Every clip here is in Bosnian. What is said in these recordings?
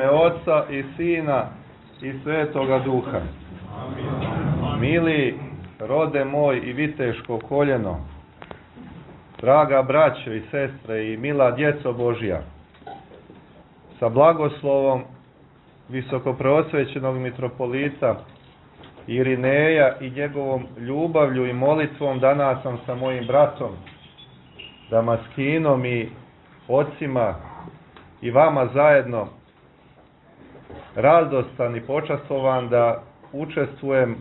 ime Oca i Sina i Svetoga Duha. Mili rode moj i viteško koljeno, draga braćo i sestre i mila djeco Božja, sa blagoslovom visokopreosvećenog mitropolita Irineja i njegovom ljubavlju i molitvom danas sam sa mojim bratom Damaskinom i ocima i vama zajedno radostan i počastvovan da učestvujem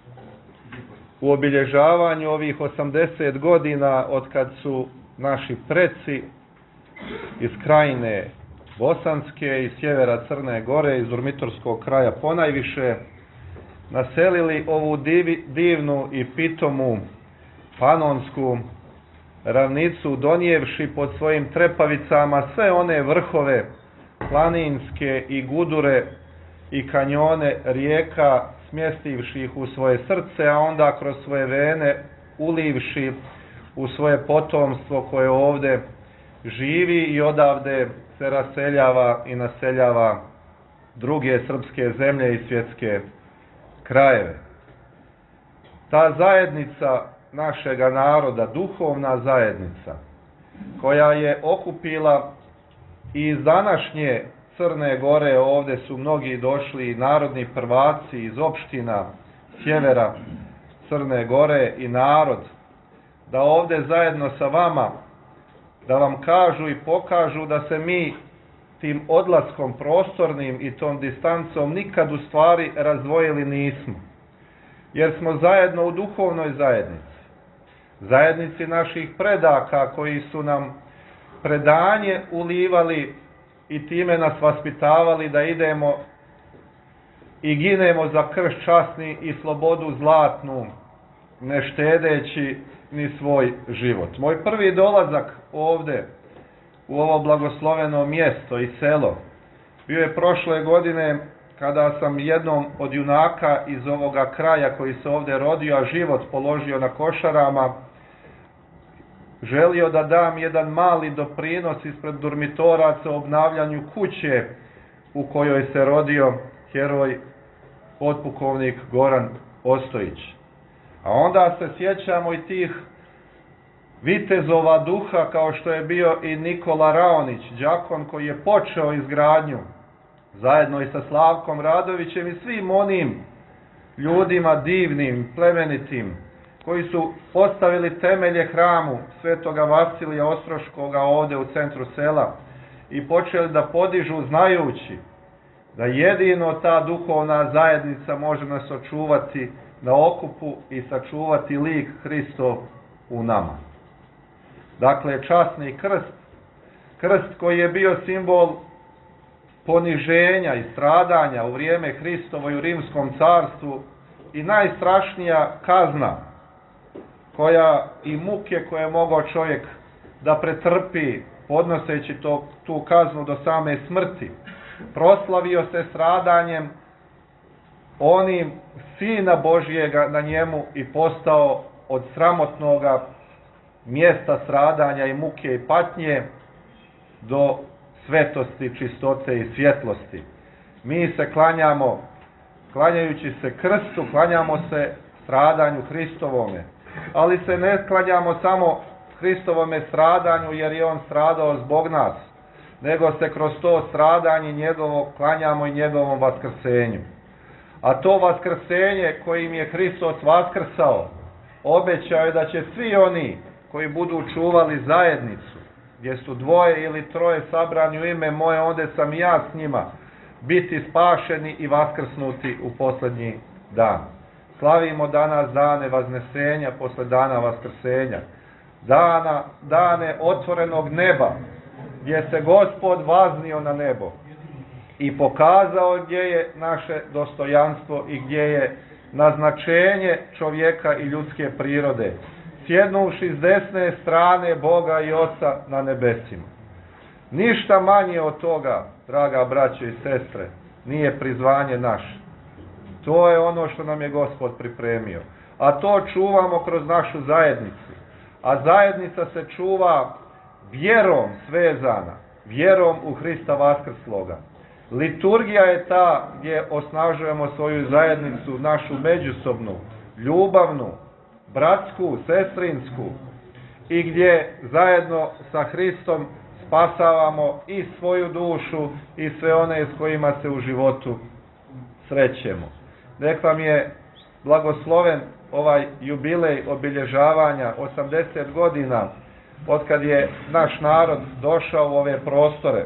u obilježavanju ovih 80 godina od kad su naši preci iz krajine Bosanske, iz sjevera Crne Gore, iz Durmitorskog kraja ponajviše, naselili ovu divnu i pitomu panonsku ravnicu, donijevši pod svojim trepavicama sve one vrhove planinske i gudure i kanjone rijeka, smjestivši ih u svoje srce, a onda kroz svoje vene ulivši u svoje potomstvo koje ovdje živi i odavde se raseljava i naseljava druge srpske zemlje i svjetske krajeve. Ta zajednica našega naroda, duhovna zajednica, koja je okupila i iz današnje Crne Gore, ovdje su mnogi došli narodni prvaci iz opština sjevera Crne Gore i narod, da ovdje zajedno sa vama, da vam kažu i pokažu da se mi tim odlaskom prostornim i tom distancom nikad u stvari razdvojili nismo. Jer smo zajedno u duhovnoj zajednici. Zajednici naših predaka koji su nam predanje ulivali i time nas vaspitavali da idemo i ginemo za krst časni i slobodu zlatnu, ne štedeći ni svoj život. Moj prvi dolazak ovdje u ovo blagosloveno mjesto i selo bio je prošle godine kada sam jednom od junaka iz ovoga kraja koji se ovdje rodio, a život položio na Košarama, želio da dam jedan mali doprinos ispred Durmitoraca u obnavljanju kuće u kojoj se rodio heroj potpukovnik Goran Ostojić. A onda se sjećamo i tih vitezova duha kao što je bio i Nikola Raonić, đakon koji je počeo izgradnju zajedno i sa Slavkom Radovićem i svim onim ljudima divnim, plemenitim, koji su postavili temelje hramu Svetoga Vasilija Ostroškoga ovdje u centru sela i počeli da podižu znajući da jedino ta duhovna zajednica može nas očuvati na okupu i sačuvati lik Hristov u nama. Dakle, časni krst, krst koji je bio simbol poniženja i stradanja u vrijeme Hristovo i u Rimskom carstvu i najstrašnija kazna koja i muke koje je mogao čovjek da pretrpi podnoseći tu kaznu do same smrti. Proslavio se stradanjem onim Sina Božjega na njemu i postao od sramotnoga mjesta stradanja i muke i patnje do svetosti, čistote i svjetlosti. Mi se klanjamo, klanjajući se krstu, klanjamo se stradanju Hristovome, ali se ne klanjamo samo Hristovome stradanju jer je on stradao zbog nas, nego se kroz to stradanje njegovo klanjamo i njegovom vaskrsenju. A to vaskrsenje kojim je Hristos vaskrsao, obećao je da će svi oni koji budu čuvali zajednicu, gdje su dvoje ili troje sabrani u ime moje, onda sam i ja s njima, biti spašeni i vaskrsnuti u posljednji dan. Slavimo danas dane Vaznesenja posle dana Vaskrsenja, dane otvorenog neba, gdje se Gospod vaznio na nebo i pokazao gdje je naše dostojanstvo i gdje je naznačenje čovjeka i ljudske prirode, sjednuši s desne strane Boga i Oca na nebesima. Ništa manje od toga, draga braćo i sestre, nije prizvanje naše. To je ono što nam je Gospod pripremio. A to čuvamo kroz našu zajednicu. A zajednica se čuva vjerom svezana, vjerom u Hrista vaskrsloga. Liturgija je ta gdje osnažujemo svoju zajednicu, našu međusobnu, ljubavnu, bratsku, sestrinsku, i gdje zajedno sa Hristom spasavamo i svoju dušu i sve one s kojima se u životu srećemo. Nek vam je blagosloven ovaj jubilej obilježavanja 80 godina od kad je naš narod došao u ove prostore.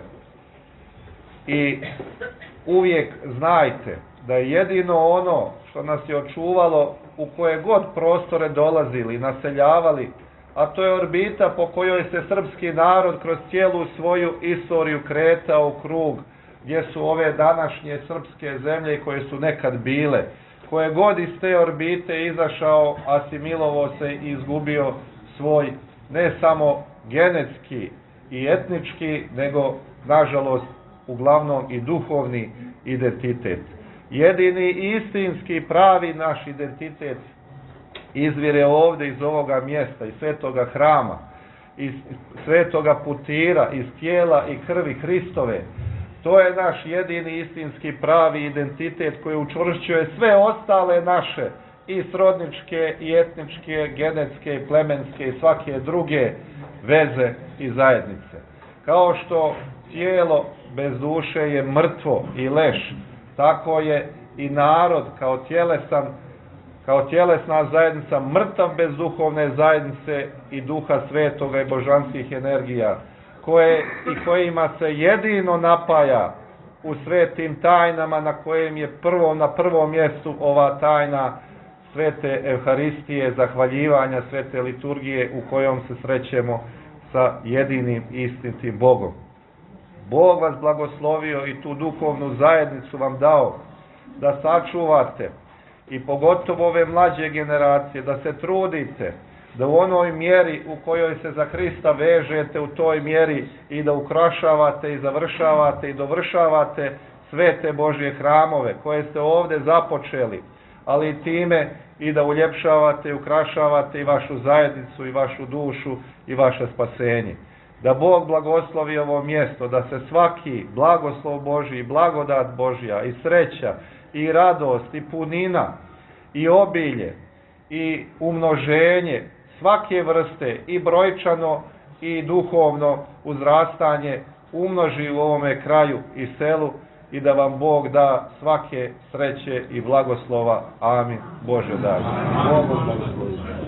I uvijek znajte da je jedino ono što nas je očuvalo u koje god prostore dolazili, naseljavali, a to je orbita po kojoj se srpski narod kroz cijelu svoju istoriju kretao u krug, gdje su ove današnje srpske zemlje koje su nekad bile. Koje god iz te orbite izašao, asimilovao se i izgubio svoj ne samo genetski i etnički, nego nažalost uglavnom i duhovni identitet. Jedini istinski pravi naš identitet izvire ovdje iz ovoga mjesta, iz svetoga hrama, iz svetoga putira, iz tijela i krvi Hristove. To je naš jedini istinski pravi identitet koji učvršćuje sve ostale naše i srodničke i etničke, genetske i plemenske i svake druge veze i zajednice. Kao što tijelo bez duše je mrtvo i leš, tako je i narod kao tjelesna zajednica mrtav bez duhovne zajednice i duha svetoga i božanskih energija, kojima se jedino napaja u svetim tajnama, na kojem je na prvom mjestu ova tajna svete Evharistije, zahvaljivanja, svete liturgije u kojom se srećemo sa jedinim istinitim Bogom. Bog vas blagoslovio i tu duhovnu zajednicu vam dao da sačuvate, i pogotovo ove mlađe generacije, da se trudite da u onoj mjeri u kojoj se za Hrista vežete, u toj mjeri i da ukrašavate i završavate i dovršavate svete Božje hramove koje ste ovdje započeli, ali i time i da uljepšavate i ukrašavate i vašu zajednicu i vašu dušu i vaše spasenje. Da Bog blagoslovi ovo mjesto, da se svaki blagoslov Božji, blagodat Božja i sreća i radost i punina i obilje i umnoženje svake vrste i brojčano i duhovno uzrastanje umnoži u ovome kraju i selu, i da vam Bog da svake sreće i blagoslova. Amin. Bože daj. Bog blagoslovi.